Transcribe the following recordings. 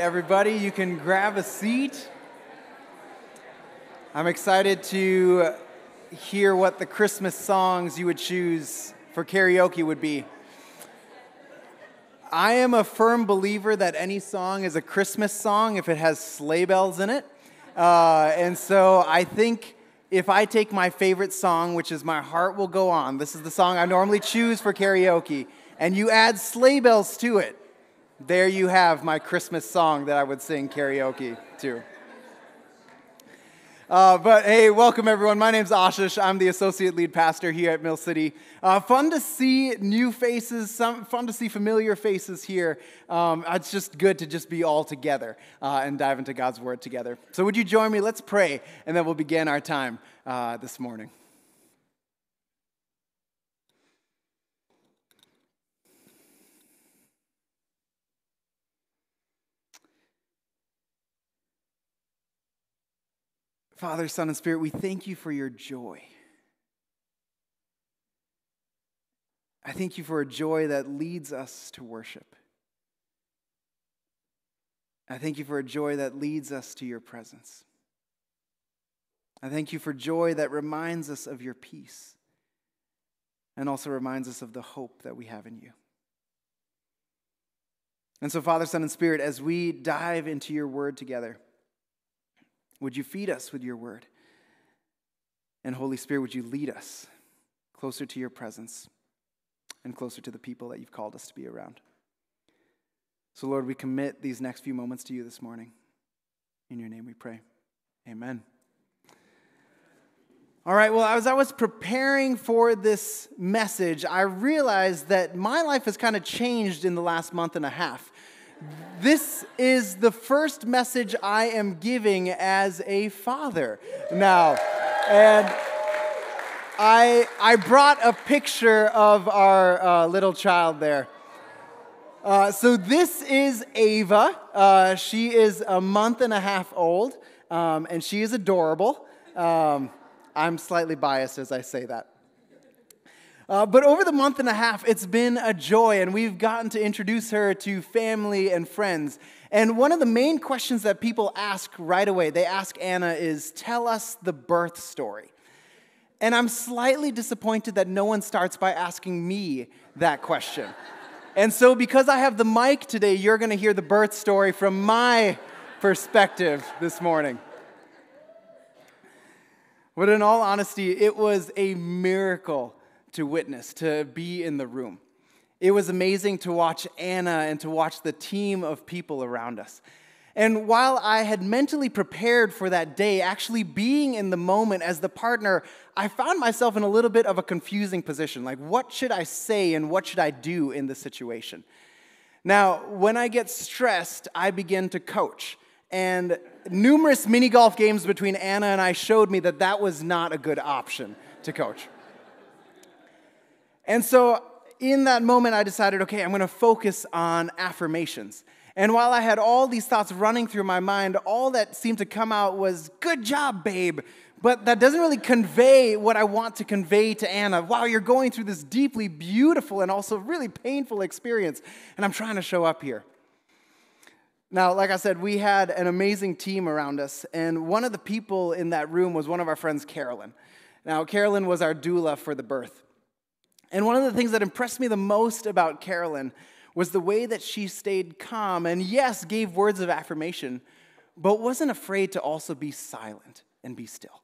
everybody, you can grab a seat. I'm excited to hear what the Christmas songs you would choose for karaoke would be. I am a firm believer that any song is a Christmas song if it has sleigh bells in it. And so I think if I take my favorite song, which is My Heart Will Go On, this is the song I normally choose for karaoke, and you add sleigh bells to it, there you have my Christmas song that I would sing karaoke to. But hey, welcome everyone. My name's Ashish. I'm the associate lead pastor here at Mill City. Fun to see new faces, fun to see familiar faces here. It's just good to just be all together and dive into God's Word together. So would you join me? Let's pray, and then we'll begin our time this morning. Father, Son, and Spirit, we thank you for your joy. I thank you for a joy that leads us to worship. I thank you for a joy that leads us to your presence. I thank you for joy that reminds us of your peace and also reminds us of the hope that we have in you. And so, Father, Son, and Spirit, as we dive into your word together, would you feed us with your word? And Holy Spirit, would you lead us closer to your presence and closer to the people that you've called us to be around? So, Lord, we commit these next few moments to you this morning. In your name we pray. Amen. All right, well, as I was preparing for this message, I realized that my life has kind of changed in the last month and a half. This is the first message I am giving as a father now. And I brought a picture of our little child there. So this is Ava. She is a month and a half old, and she is adorable. I'm slightly biased as I say that. But over the month and a half, it's been a joy, and we've gotten to introduce her to family and friends. And one of the main questions that people ask right away, they ask Anna, is, tell us the birth story. And I'm slightly disappointed that no one starts by asking me that question. And so because I have the mic today, you're going to hear the birth story from my perspective this morning. But in all honesty, it was a miracle to witness, to be in the room. It was amazing to watch Anna and to watch the team of people around us. And while I had mentally prepared for that day, actually being in the moment as the partner, I found myself in a little bit of a confusing position. Like, what should I say and what should I do in this situation? Now, when I get stressed, I begin to coach. And numerous mini golf games between Anna and I showed me that that was not a good option to coach. And so in that moment, I decided, okay, I'm going to focus on affirmations. And while I had all these thoughts running through my mind, all that seemed to come out was, good job, babe. But that doesn't really convey what I want to convey to Anna. Wow, you're going through this deeply beautiful and also really painful experience, and I'm trying to show up here. Now, like I said, we had an amazing team around us, and one of the people in that room was one of our friends, Carolyn. Now, Carolyn was our doula for the birth. And one of the things that impressed me the most about Carolyn was the way that she stayed calm and, yes, gave words of affirmation, but wasn't afraid to also be silent and be still.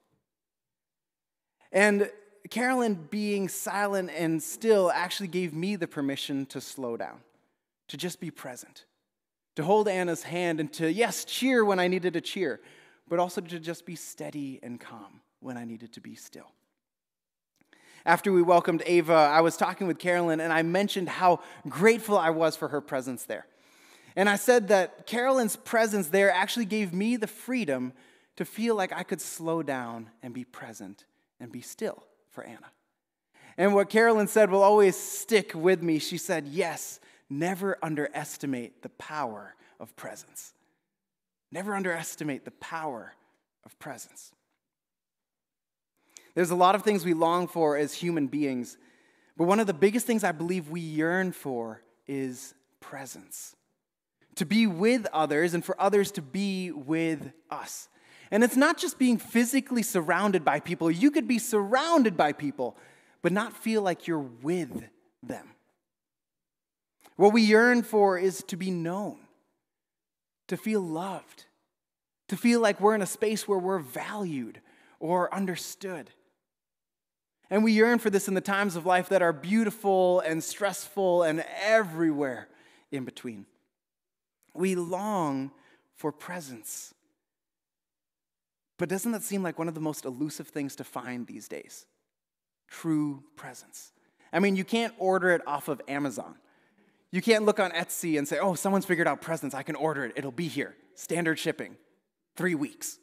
And Carolyn being silent and still actually gave me the permission to slow down, to just be present, to hold Anna's hand and to, yes, cheer when I needed to cheer, but also to just be steady and calm when I needed to be still. After we welcomed Ava, I was talking with Carolyn, and I mentioned how grateful I was for her presence there. And I said that Carolyn's presence there actually gave me the freedom to feel like I could slow down and be present and be still for Anna. And what Carolyn said will always stick with me. She said, yes, never underestimate the power of presence. Never underestimate the power of presence. There's a lot of things we long for as human beings, but one of the biggest things I believe we yearn for is presence. to be with others and for others to be with us. And it's not just being physically surrounded by people. You could be surrounded by people, but not feel like you're with them. What we yearn for is to be known, to feel loved, to feel like we're in a space where we're valued or understood. And we yearn for this in the times of life that are beautiful and stressful and everywhere in between. We long for presence. But doesn't that seem like one of the most elusive things to find these days? True presence. I mean, you can't order it off of Amazon. You can't look on Etsy and say, oh, someone's figured out presents. I can order it. It'll be here. Standard shipping. 3 weeks.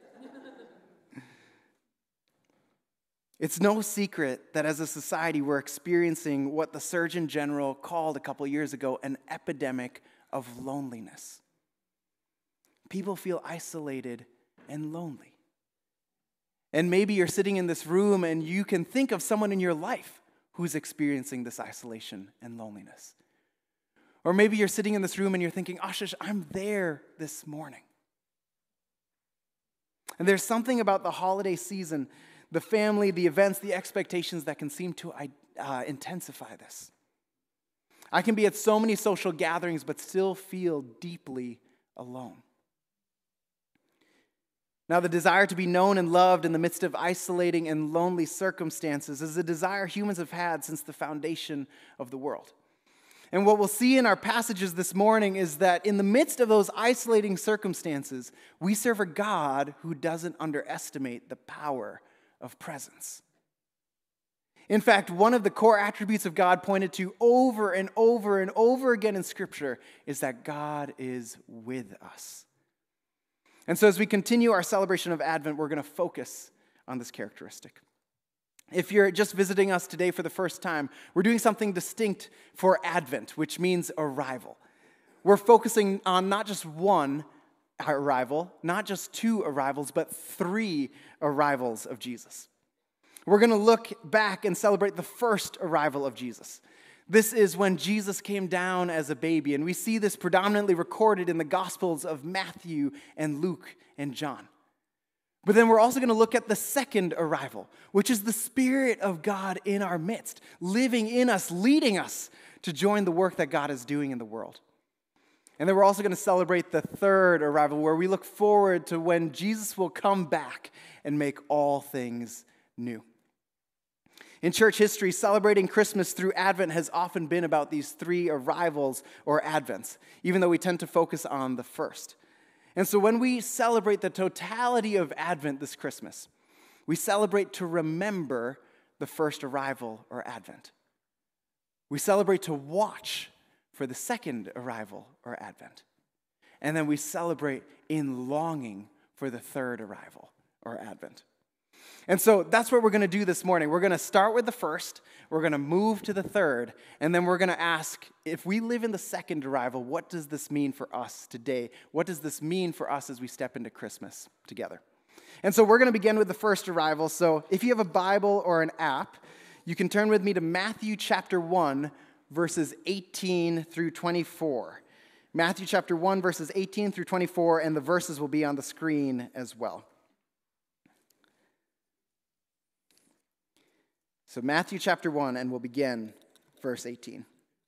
It's no secret that as a society, we're experiencing what the Surgeon General called a couple years ago an epidemic of loneliness. People feel isolated and lonely. And maybe you're sitting in this room and you can think of someone in your life who's experiencing this isolation and loneliness. Or maybe you're sitting in this room and you're thinking, Ashish, I'm there this morning. And there's something about the holiday season, the family, the events, the expectations that can seem to intensify this. I can be at so many social gatherings but still feel deeply alone. Now, the desire to be known and loved in the midst of isolating and lonely circumstances is a desire humans have had since the foundation of the world. And what we'll see in our passages this morning is that in the midst of those isolating circumstances, we serve a God who doesn't underestimate the power of presence. In fact, one of the core attributes of God pointed to over and over and over again in Scripture is that God is with us. And so as we continue our celebration of Advent, we're going to focus on this characteristic. If you're just visiting us today for the first time, we're doing something distinct for Advent, which means arrival. We're focusing on not just one arrival, not just 2 arrivals, but 3 arrivals of Jesus. We're going to look back and celebrate the first arrival of Jesus. This is when Jesus came down as a baby, and we see this predominantly recorded in the Gospels of Matthew and Luke and John. But then we're also going to look at the second arrival, which is the Spirit of God in our midst, living in us, leading us to join the work that God is doing in the world. And then we're also going to celebrate the third arrival, where we look forward to when Jesus will come back and make all things new. In church history, celebrating Christmas through Advent has often been about these 3 arrivals or Advents, even though we tend to focus on the first. And so when we celebrate the totality of Advent this Christmas, we celebrate to remember the first arrival or Advent. We celebrate to watch for the second arrival or Advent. And then we celebrate in longing for the third arrival or Advent. And so that's what we're going to do this morning. We're going to start with the first, we're going to move to the third, and then we're going to ask, if we live in the second arrival, what does this mean for us today? What does this mean for us as we step into Christmas together? And so we're going to begin with the first arrival. So if you have a Bible or an app, you can turn with me to Matthew chapter 1, verses 18 through 24. Matthew chapter 1, verses 18 through 24, and the verses will be on the screen as well. So Matthew chapter 1, and we'll begin verse 18.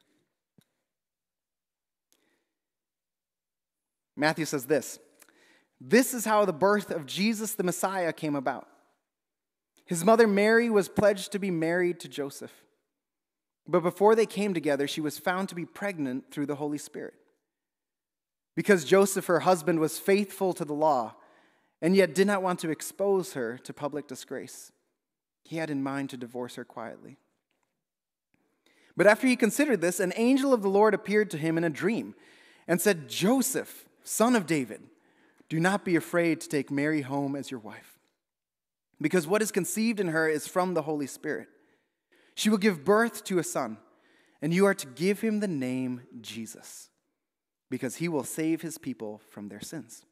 Matthew says this: "This is how the birth of Jesus the Messiah came about. His mother Mary was pledged to be married to Joseph. But before they came together, she was found to be pregnant through the Holy Spirit. Because Joseph, her husband, was faithful to the law, and yet did not want to expose her to public disgrace, he had in mind to divorce her quietly. But after he considered this, an angel of the Lord appeared to him in a dream and said, 'Joseph, son of David, do not be afraid to take Mary home as your wife, because what is conceived in her is from the Holy Spirit. She will give birth to a son, and you are to give him the name Jesus, because he will save his people from their sins.'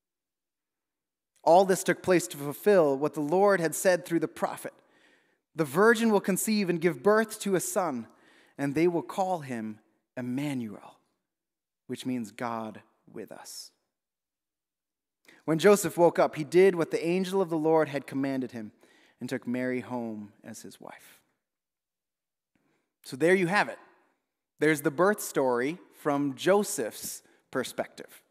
All this took place to fulfill what the Lord had said through the prophet. 'The virgin will conceive and give birth to a son, and they will call him Emmanuel,' which means God with us. When Joseph woke up, he did what the angel of the Lord had commanded him and took Mary home as his wife. So there you have it. There's the birth story from Joseph's perspective.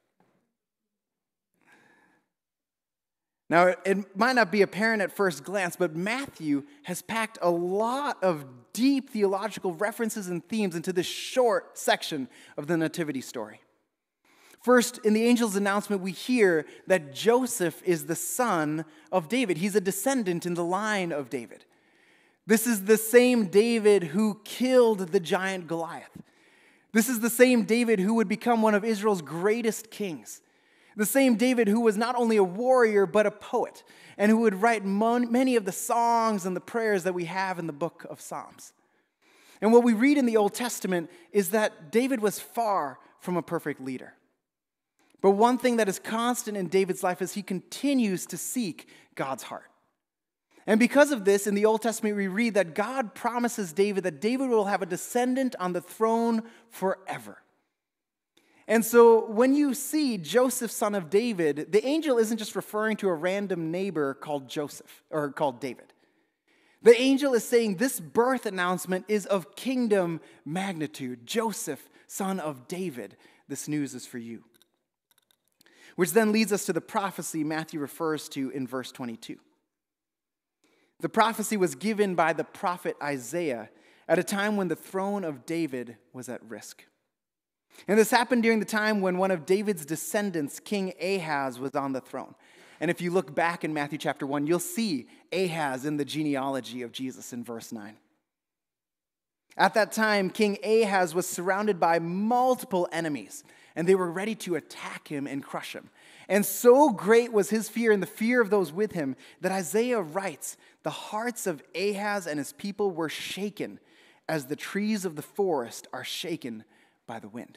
Now, it might not be apparent at first glance, but Matthew has packed a lot of deep theological references and themes into this short section of the Nativity story. First, in the angel's announcement, we hear that Joseph is the son of David. He's a descendant in the line of David. This is the same David who killed the giant Goliath. This is the same David who would become one of Israel's greatest kings. The same David who was not only a warrior, but a poet, and who would write many of the songs and the prayers that we have in the book of Psalms. And what we read in the Old Testament is that David was far from a perfect leader. But one thing that is constant in David's life is he continues to seek God's heart. And because of this, in the Old Testament, we read that God promises David that David will have a descendant on the throne forever. And so when you see Joseph, son of David, the angel isn't just referring to a random neighbor called Joseph, or called David. The angel is saying this birth announcement is of kingdom magnitude. Joseph, son of David, this news is for you. Which then leads us to the prophecy Matthew refers to in verse 22. The prophecy was given by the prophet Isaiah at a time when the throne of David was at risk. And this happened during the time when one of David's descendants, King Ahaz, was on the throne. And if you look back in Matthew chapter 1, you'll see Ahaz in the genealogy of Jesus in verse 9. At that time, King Ahaz was surrounded by multiple enemies, and they were ready to attack him and crush him. And so great was his fear and the fear of those with him that Isaiah writes, the hearts of Ahaz and his people were shaken as the trees of the forest are shaken by the wind.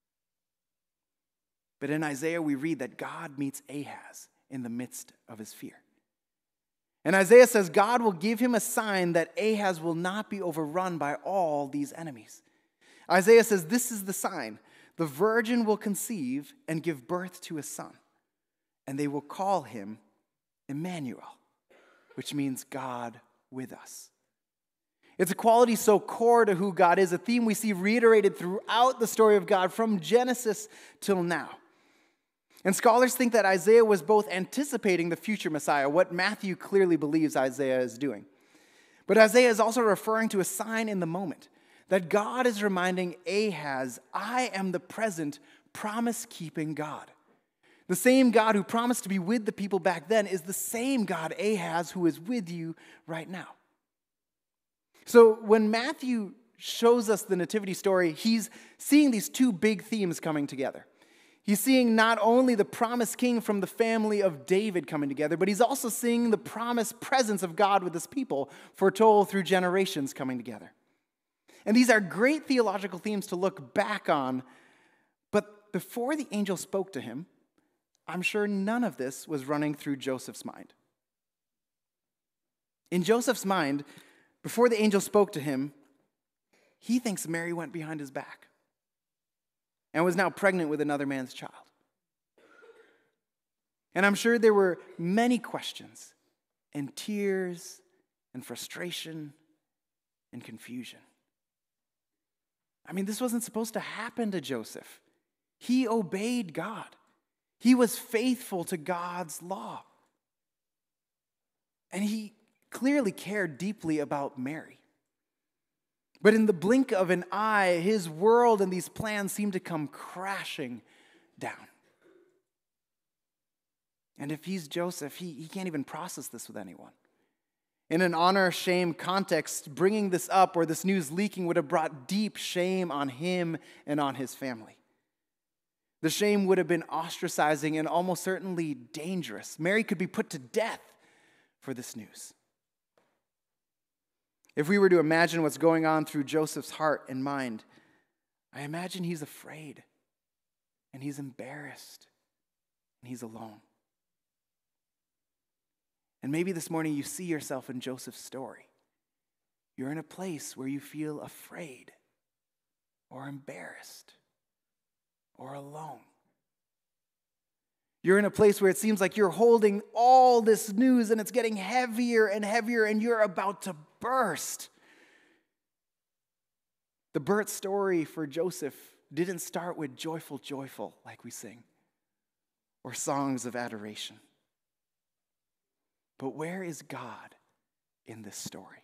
But in Isaiah, we read that God meets Ahaz in the midst of his fear. And Isaiah says God will give him a sign that Ahaz will not be overrun by all these enemies. Isaiah says this is the sign. The virgin will conceive and give birth to a son, and they will call him Emmanuel, which means God with us. It's a quality so core to who God is, a theme we see reiterated throughout the story of God from Genesis till now. And scholars think that Isaiah was both anticipating the future Messiah, what Matthew clearly believes Isaiah is doing. But Isaiah is also referring to a sign in the moment, that God is reminding Ahaz, I am the present promise-keeping God. The same God who promised to be with the people back then is the same God, Ahaz, who is with you right now. So when Matthew shows us the nativity story, he's seeing these two big themes coming together. He's seeing not only the promised king from the family of David coming together, but he's also seeing the promised presence of God with his people, foretold through generations coming together. And these are great theological themes to look back on, but before the angel spoke to him, I'm sure none of this was running through Joseph's mind. In Joseph's mind, before the angel spoke to him, he thinks Mary went behind his back and was now pregnant with another man's child. And I'm sure there were many questions and tears and frustration and confusion. I mean, this wasn't supposed to happen to Joseph. He obeyed God. He was faithful to God's law. And he clearly cared deeply about Mary. But in the blink of an eye, his world and these plans seem to come crashing down. And if he's Joseph, he can't even process this with anyone. In an honor-shame context, bringing this up or this news leaking would have brought deep shame on him and on his family. The shame would have been ostracizing and almost certainly dangerous. Mary could be put to death for this news. If we were to imagine what's going on through Joseph's heart and mind, I imagine he's afraid, and he's embarrassed, and he's alone. And maybe this morning you see yourself in Joseph's story. You're in a place where you feel afraid, or embarrassed, or alone. You're in a place where it seems like you're holding all this news and it's getting heavier and heavier and you're about to burst. The birth story for Joseph didn't start with joyful, joyful like we sing, or songs of adoration. But where is God in this story?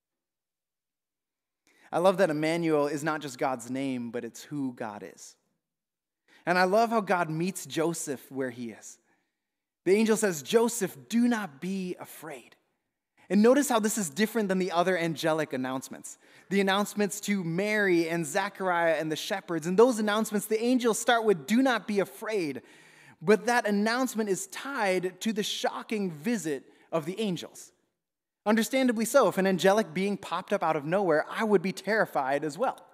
I love that Emmanuel is not just God's name, but it's who God is. And I love how God meets Joseph where he is. The angel says, Joseph, do not be afraid. And notice how this is different than the other angelic announcements. The announcements to Mary and Zechariah and the shepherds. And those announcements, the angels start with, do not be afraid. But that announcement is tied to the shocking visit of the angels. Understandably so. If an angelic being popped up out of nowhere, I would be terrified as well.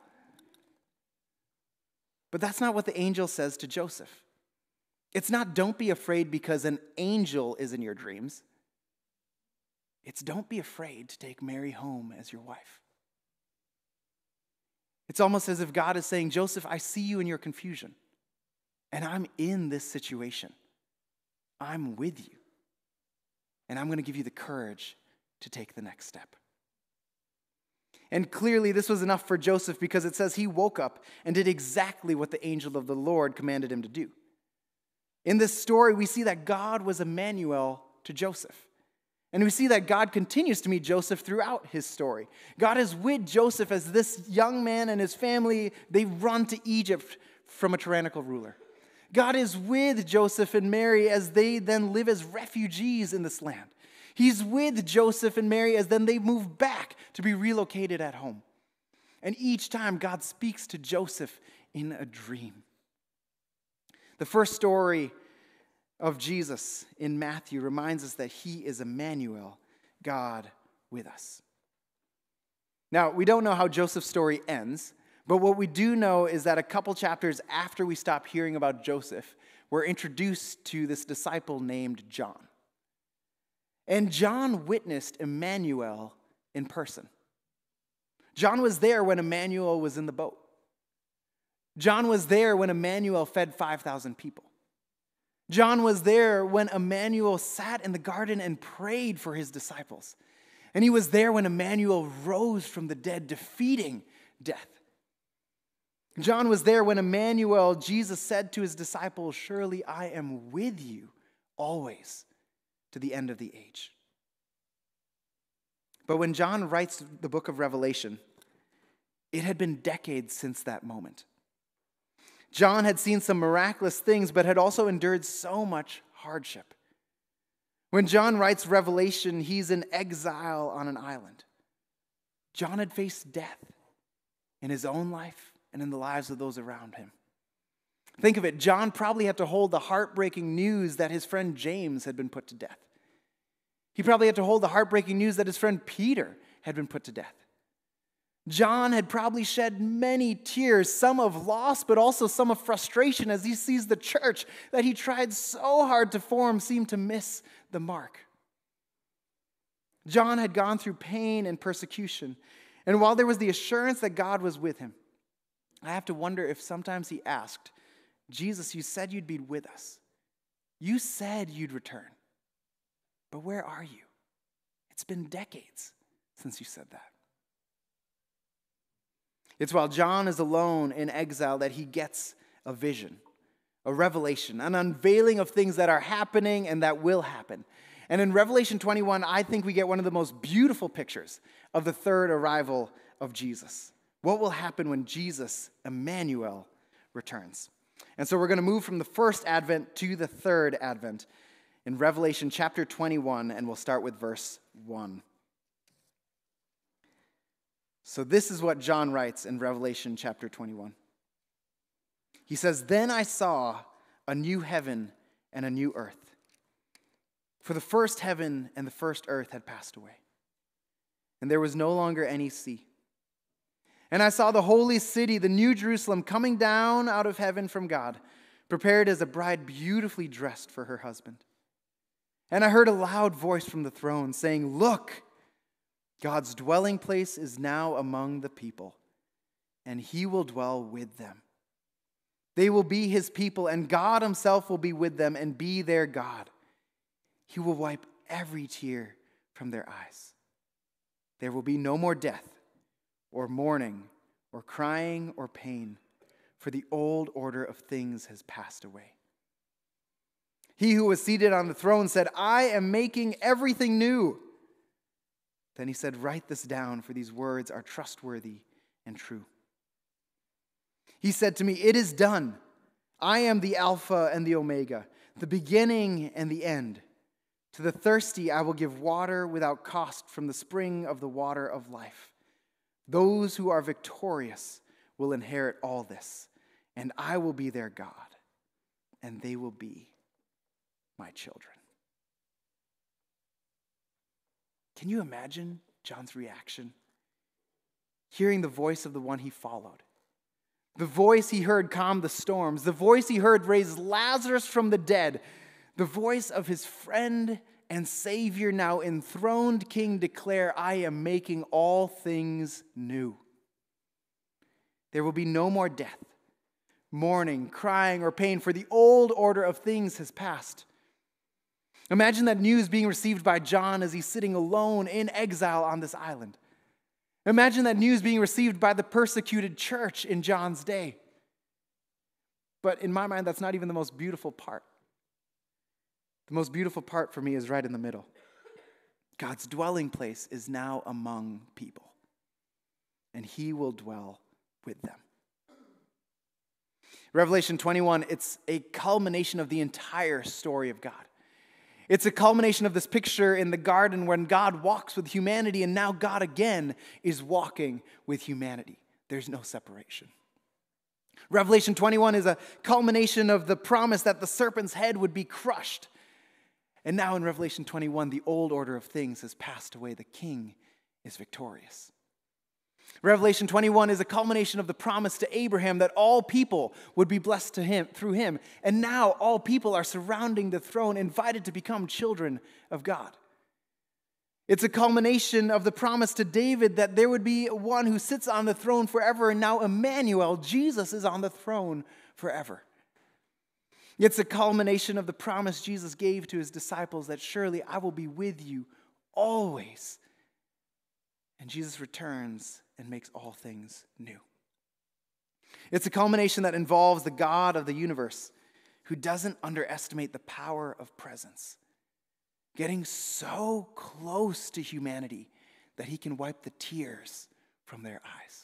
But that's not what the angel says to Joseph. It's not don't be afraid because an angel is in your dreams. It's don't be afraid to take Mary home as your wife. It's almost as if God is saying, Joseph, I see you in your confusion. And I'm in this situation. I'm with you. And I'm going to give you the courage to take the next step. And clearly this was enough for Joseph because it says he woke up and did exactly what the angel of the Lord commanded him to do. In this story, we see that God was Emmanuel to Joseph. And we see that God continues to meet Joseph throughout his story. God is with Joseph as this young man and his family, they run to Egypt from a tyrannical ruler. God is with Joseph and Mary as they then live as refugees in this land. He's with Joseph and Mary as then they move back to be relocated at home. And each time God speaks to Joseph in a dream. The first story of Jesus in Matthew reminds us that he is Emmanuel, God with us. Now, we don't know how Joseph's story ends, but what we do know is that a couple chapters after we stop hearing about Joseph, we're introduced to this disciple named John. And John witnessed Emmanuel in person. John was there when Emmanuel was in the boat. John was there when Emmanuel fed 5,000 people. John was there when Emmanuel sat in the garden and prayed for his disciples. And he was there when Emmanuel rose from the dead, defeating death. John was there when Emmanuel, Jesus said to his disciples, surely I am with you always to the end of the age. But when John writes the book of Revelation, it had been decades since that moment. John had seen some miraculous things, but had also endured so much hardship. When John writes Revelation, he's in exile on an island. John had faced death in his own life and in the lives of those around him. Think of it, John probably had to hold the heartbreaking news that his friend James had been put to death. He probably had to hold the heartbreaking news that his friend Peter had been put to death. John had probably shed many tears, some of loss, but also some of frustration as he sees the church that he tried so hard to form seem to miss the mark. John had gone through pain and persecution, and while there was the assurance that God was with him, I have to wonder if sometimes he asked, Jesus, you said you'd be with us. You said you'd return. But where are you? It's been decades since you said that. It's while John is alone in exile that he gets a vision, a revelation, an unveiling of things that are happening and that will happen. And in Revelation 21, I think we get one of the most beautiful pictures of the third arrival of Jesus. What will happen when Jesus, Emmanuel, returns? And so we're going to move from the first advent to the third advent in Revelation chapter 21, and we'll start with verse 1. So this is what John writes in Revelation chapter 21. He says, then I saw a new heaven and a new earth. For the first heaven and the first earth had passed away, and there was no longer any sea. And I saw the holy city, the new Jerusalem, coming down out of heaven from God, prepared as a bride beautifully dressed for her husband. And I heard a loud voice from the throne saying, look, God's dwelling place is now among the people, and he will dwell with them. They will be his people, and God himself will be with them and be their God. He will wipe every tear from their eyes. There will be no more death, or mourning, or crying, or pain, for the old order of things has passed away. He who was seated on the throne said, I am making everything new. Then he said, write this down, for these words are trustworthy and true. He said to me, it is done. I am the Alpha and the Omega, the beginning and the end. To the thirsty I will give water without cost from the spring of the water of life. Those who are victorious will inherit all this, and I will be their God, and they will be my children. Can you imagine John's reaction? Hearing the voice of the one he followed. The voice he heard calm the storms. The voice he heard raise Lazarus from the dead. The voice of his friend and Savior, now enthroned King, declare, I am making all things new. There will be no more death, mourning, crying, or pain, for the old order of things has passed. Imagine that news being received by John as he's sitting alone in exile on this island. Imagine that news being received by the persecuted church in John's day. But in my mind, that's not even the most beautiful part. The most beautiful part for me is right in the middle. God's dwelling place is now among people, and he will dwell with them. Revelation 21, it's a culmination of the entire story of God. It's a culmination of this picture in the garden when God walks with humanity, and now God again is walking with humanity. There's no separation. Revelation 21 is a culmination of the promise that the serpent's head would be crushed. And now in Revelation 21, the old order of things has passed away. The king is victorious. Revelation 21 is a culmination of the promise to Abraham that all people would be blessed to him through him. And now all people are surrounding the throne, invited to become children of God. It's a culmination of the promise to David that there would be one who sits on the throne forever, and now Emmanuel, Jesus, is on the throne forever. It's a culmination of the promise Jesus gave to his disciples that surely I will be with you always. And Jesus returns and makes all things new. It's a culmination that involves the God of the universe who doesn't underestimate the power of presence, getting so close to humanity that he can wipe the tears from their eyes.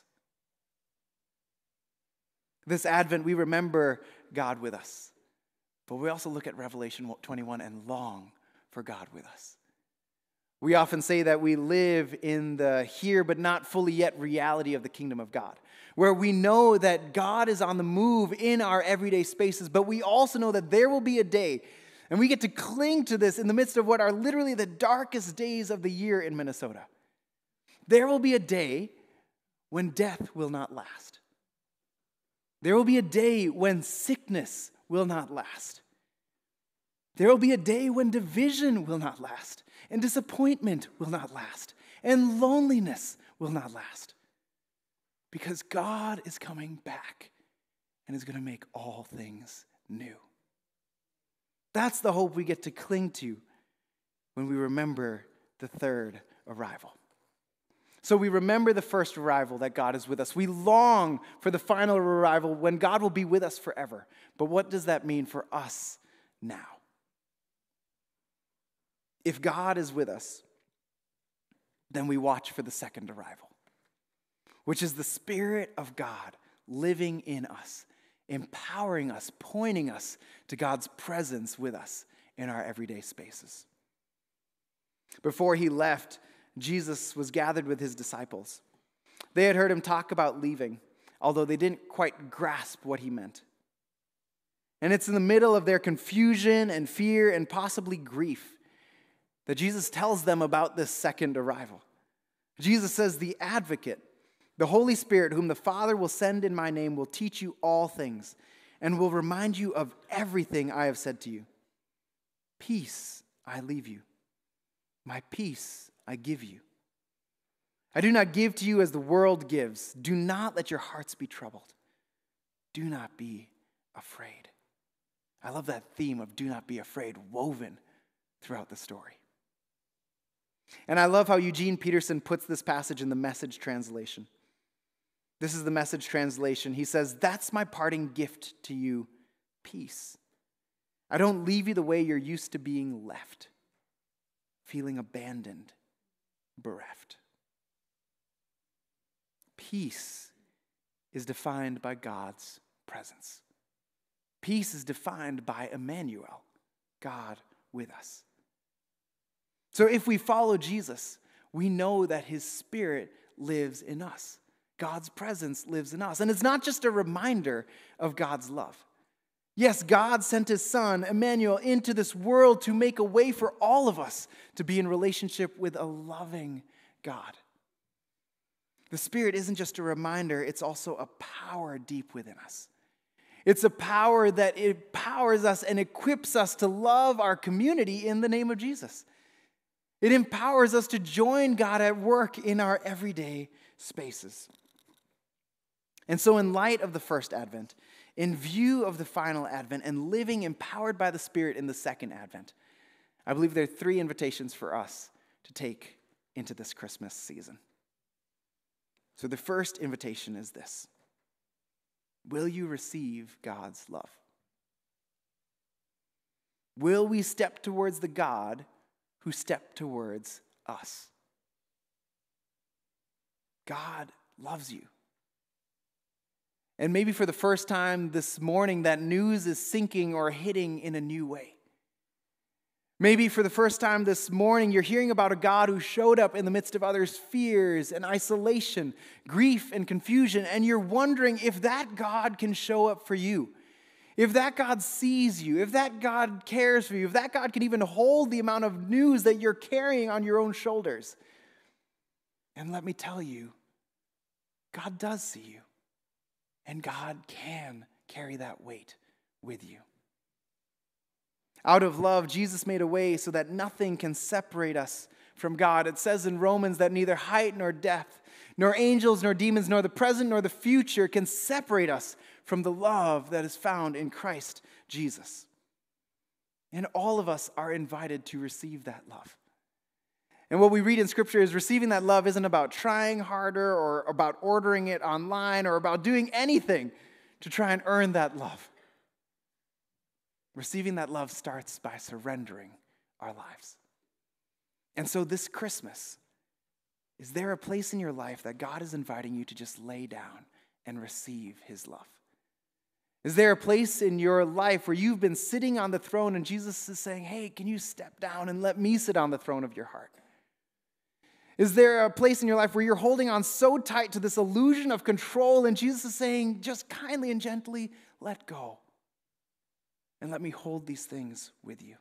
This Advent, we remember God with us, but we also look at Revelation 21 and long for God with us. We often say that we live in the here but not fully yet reality of the kingdom of God, where we know that God is on the move in our everyday spaces, but we also know that there will be a day, and we get to cling to this in the midst of what are literally the darkest days of the year in Minnesota. There will be a day when death will not last. There will be a day when sickness will not last. There will be a day when division will not last, and disappointment will not last, and loneliness will not last. Because God is coming back and is going to make all things new. That's the hope we get to cling to when we remember the third arrival. So we remember the first arrival, that God is with us. We long for the final arrival when God will be with us forever. But what does that mean for us now? If God is with us, then we watch for the second arrival, which is the Spirit of God living in us, empowering us, pointing us to God's presence with us in our everyday spaces. Before he left, Jesus was gathered with his disciples. They had heard him talk about leaving, although they didn't quite grasp what he meant. And it's in the middle of their confusion and fear and possibly grief that Jesus tells them about this second arrival. Jesus says, the advocate, the Holy Spirit, whom the Father will send in my name, will teach you all things and will remind you of everything I have said to you. Peace I leave you. My peace I give you. I do not give to you as the world gives. Do not let your hearts be troubled. Do not be afraid. I love that theme of do not be afraid woven throughout the story. And I love how Eugene Peterson puts this passage in the Message translation. This is the Message translation. He says, "That's my parting gift to you, peace. I don't leave you the way you're used to being left, feeling abandoned, bereft." Peace is defined by God's presence. Peace is defined by Emmanuel, God with us. So if we follow Jesus, we know that his Spirit lives in us. God's presence lives in us. And it's not just a reminder of God's love. Yes, God sent his Son, Emmanuel, into this world to make a way for all of us to be in relationship with a loving God. The Spirit isn't just a reminder, it's also a power deep within us. It's a power that empowers us and equips us to love our community in the name of Jesus. It empowers us to join God at work in our everyday spaces. And so in light of the first Advent, in view of the final Advent, and living empowered by the Spirit in the second Advent, I believe there are 3 invitations for us to take into this Christmas season. So the first invitation is this: will you receive God's love? Will we step towards the God who stepped towards us? God loves you. And maybe for the first time this morning, that news is sinking or hitting in a new way. Maybe for the first time this morning, you're hearing about a God who showed up in the midst of others' fears and isolation, grief and confusion, and you're wondering if that God can show up for you. If that God sees you, if that God cares for you, if that God can even hold the amount of news that you're carrying on your own shoulders. And let me tell you, God does see you. And God can carry that weight with you. Out of love, Jesus made a way so that nothing can separate us from God. It says in Romans that neither height nor depth, nor angels nor demons, nor the present nor the future can separate us from the love that is found in Christ Jesus. And all of us are invited to receive that love. And what we read in Scripture is receiving that love isn't about trying harder or about ordering it online or about doing anything to try and earn that love. Receiving that love starts by surrendering our lives. And so this Christmas, is there a place in your life that God is inviting you to just lay down and receive his love? Is there a place in your life where you've been sitting on the throne and Jesus is saying, hey, can you step down and let me sit on the throne of your heart? Is there a place in your life where you're holding on so tight to this illusion of control and Jesus is saying, just kindly and gently, let go. And let me hold these things with you.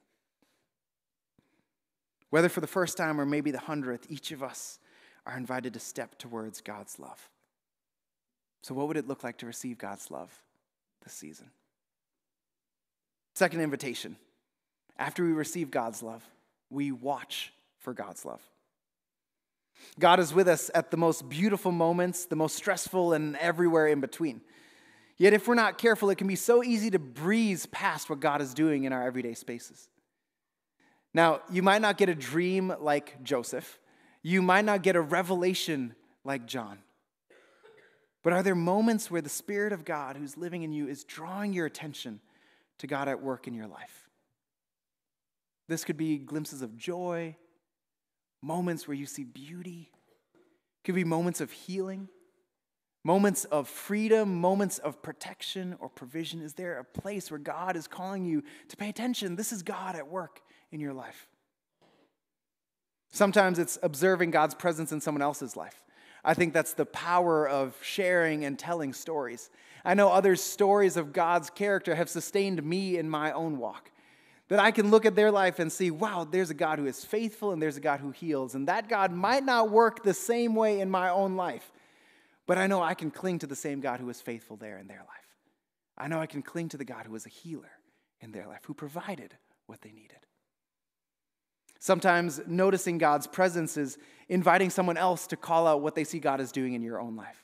Whether for the first time or maybe the 100th, each of us are invited to step towards God's love. So what would it look like to receive God's love this season? Second invitation. After we receive God's love, we watch for God's love. God is with us at the most beautiful moments, the most stressful, and everywhere in between. Yet if we're not careful, it can be so easy to breeze past what God is doing in our everyday spaces. Now, you might not get a dream like Joseph. You might not get a revelation like John. But are there moments where the Spirit of God who's living in you is drawing your attention to God at work in your life? This could be glimpses of joy, moments where you see beauty. It could be moments of healing, moments of freedom, moments of protection or provision. Is there a place where God is calling you to pay attention? This is God at work in your life. Sometimes it's observing God's presence in someone else's life. I think that's the power of sharing and telling stories. I know others' stories of God's character have sustained me in my own walk. That I can look at their life and see, wow, there's a God who is faithful and there's a God who heals. And that God might not work the same way in my own life, but I know I can cling to the same God who is faithful there in their life. I know I can cling to the God who is a healer in their life, who provided what they needed. Sometimes noticing God's presence is inviting someone else to call out what they see God is doing in your own life.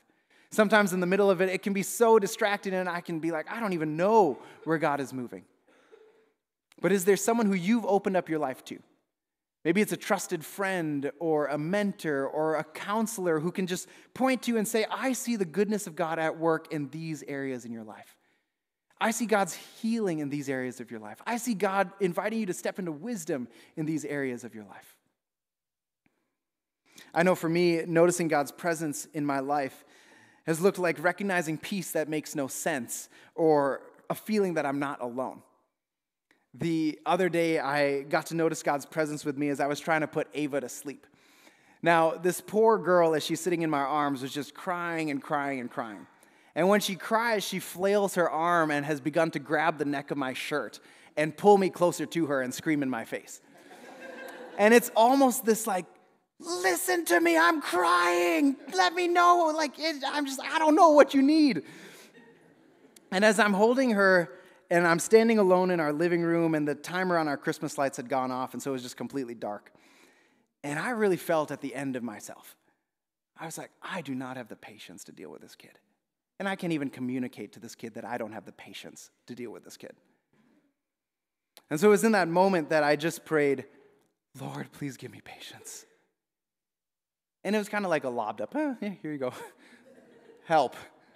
Sometimes in the middle of it, it can be so distracting and I can be like, I don't even know where God is moving. But is there someone who you've opened up your life to? Maybe it's a trusted friend or a mentor or a counselor who can just point to you and say, I see the goodness of God at work in these areas in your life. I see God's healing in these areas of your life. I see God inviting you to step into wisdom in these areas of your life. I know for me, noticing God's presence in my life has looked like recognizing peace that makes no sense or a feeling that I'm not alone. The other day, I got to notice God's presence with me as I was trying to put Ava to sleep. Now, this poor girl, as she's sitting in my arms, was just crying and crying and crying. And when she cries, she flails her arm and has begun to grab the neck of my shirt and pull me closer to her and scream in my face. And it's almost this like, listen to me, I'm crying. Let me know. I don't know what you need. And as I'm holding her, and I'm standing alone in our living room, and the timer on our Christmas lights had gone off, and so it was just completely dark. And I really felt at the end of myself. I was like, I do not have the patience to deal with this kid. And I can't even communicate to this kid that I don't have the patience to deal with this kid. And so it was in that moment that I just prayed, Lord, please give me patience. And it was kind of like a lobbed up, yeah, here you go. Help.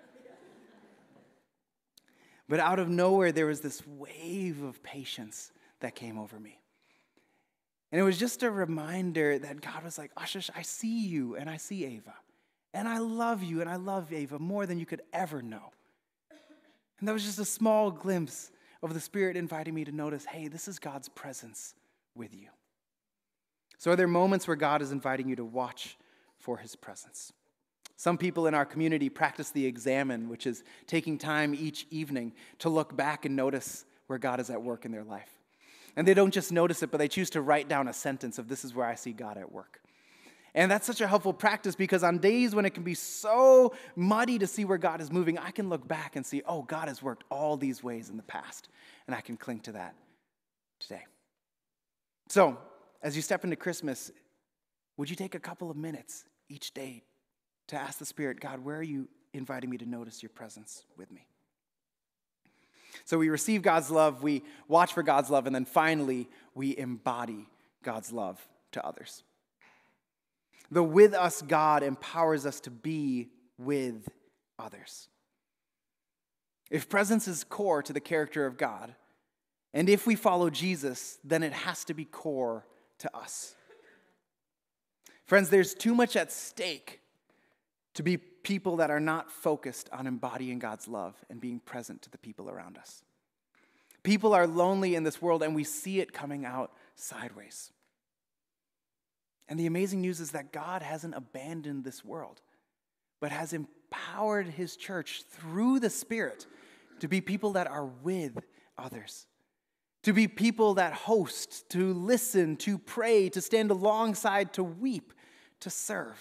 But out of nowhere, there was this wave of patience that came over me. And it was just a reminder that God was like, Ashish, I see you and I see Ava. And I love you and I love Ava more than you could ever know. And that was just a small glimpse of the Spirit inviting me to notice, hey, this is God's presence with you. So are there moments where God is inviting you to watch for his presence? Some people in our community practice the examine, which is taking time each evening to look back and notice where God is at work in their life. And they don't just notice it, but they choose to write down a sentence of this is where I see God at work. And that's such a helpful practice because on days when it can be so muddy to see where God is moving, I can look back and see, oh, God has worked all these ways in the past. And I can cling to that today. So, as you step into Christmas, would you take a couple of minutes each day to ask the Spirit, God, where are you inviting me to notice your presence with me? So we receive God's love, we watch for God's love, and then finally, we embody God's love to others. The with us God empowers us to be with others. If presence is core to the character of God, and if we follow Jesus, then it has to be core to us. Friends, there's too much at stake to be people that are not focused on embodying God's love and being present to the people around us. People are lonely in this world, and we see it coming out sideways. And the amazing news is that God hasn't abandoned this world, but has empowered his church through the Spirit to be people that are with others, to be people that host, to listen, to pray, to stand alongside, to weep, to serve.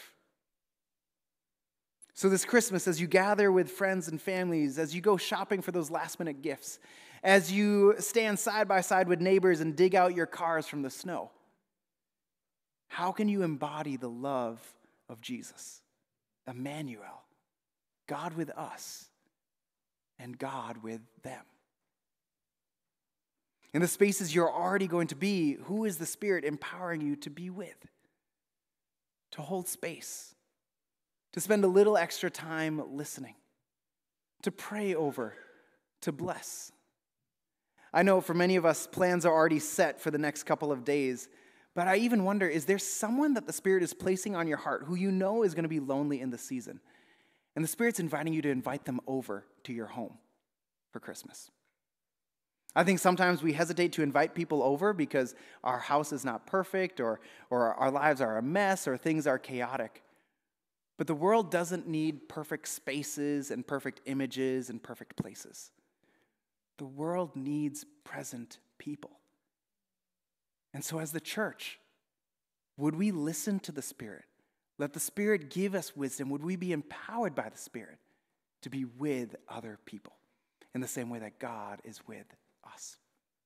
So this Christmas, as you gather with friends and families, as you go shopping for those last-minute gifts, as you stand side by side with neighbors and dig out your cars from the snow, how can you embody the love of Jesus, Emmanuel, God with us and God with them? In the spaces you're already going to be, who is the Spirit empowering you to be with? To hold space, to spend a little extra time listening, to pray over, to bless. I know for many of us, plans are already set for the next couple of days, but I even wonder, is there someone that the Spirit is placing on your heart who you know is going to be lonely in the season? And the Spirit's inviting you to invite them over to your home for Christmas. I think sometimes we hesitate to invite people over because our house is not perfect or our lives are a mess or things are chaotic. But the world doesn't need perfect spaces and perfect images and perfect places. The world needs present people. And so as the church, would we listen to the Spirit? Let the Spirit give us wisdom. Would we be empowered by the Spirit to be with other people in the same way that God is with us?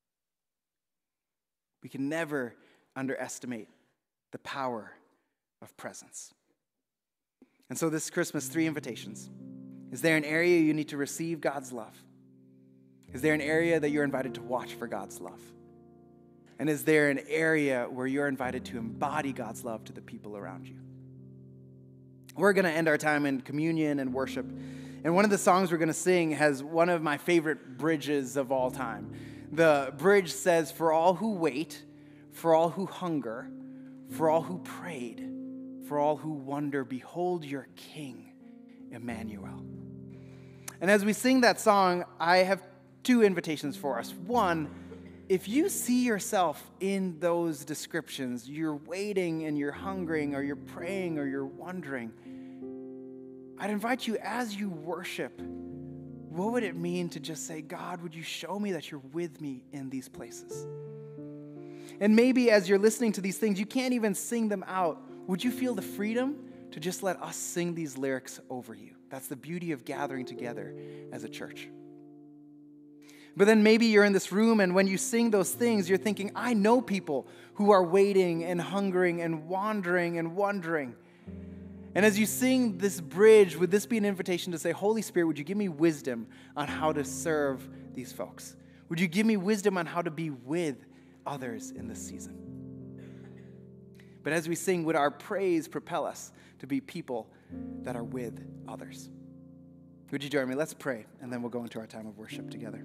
We can never underestimate the power of presence. And so this Christmas, 3 invitations. Is there an area you need to receive God's love? Is there an area that you're invited to watch for God's love? And is there an area where you're invited to embody God's love to the people around you? We're going to end our time in communion and worship. And one of the songs we're going to sing has one of my favorite bridges of all time. The bridge says, "For all who wait, for all who hunger, for all who prayed, for all who wonder, behold your King, Emmanuel." And as we sing that song, I have two invitations for us. One, if you see yourself in those descriptions, you're waiting and you're hungering or you're praying or you're wondering, I'd invite you as you worship, what would it mean to just say, God, would you show me that you're with me in these places? And maybe as you're listening to these things, you can't even sing them out. Would you feel the freedom to just let us sing these lyrics over you? That's the beauty of gathering together as a church. But then maybe you're in this room, and when you sing those things, you're thinking, I know people who are waiting and hungering and wandering and wondering. And as you sing this bridge, would this be an invitation to say, Holy Spirit, would you give me wisdom on how to serve these folks? Would you give me wisdom on how to be with others in this season? But as we sing, would our praise propel us to be people that are with others? Would you join me? Let's pray, and then we'll go into our time of worship together.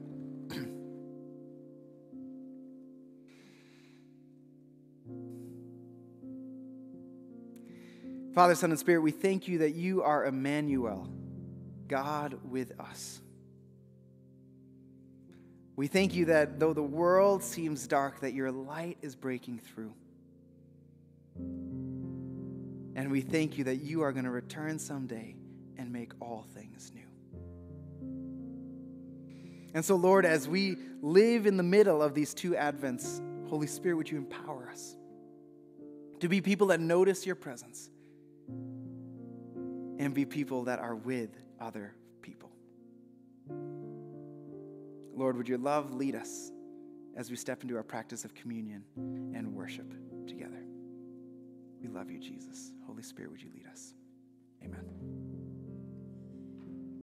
Father, Son, and Spirit, we thank you that you are Emmanuel, God with us. We thank you that though the world seems dark, that your light is breaking through. And we thank you that you are going to return someday and make all things new. And so, Lord, as we live in the middle of these two Advents, Holy Spirit, would you empower us to be people that notice your presence and be people that are with other people. Lord, would your love lead us as we step into our practice of communion and worship together. We love you, Jesus. Holy Spirit, would you lead us? Amen.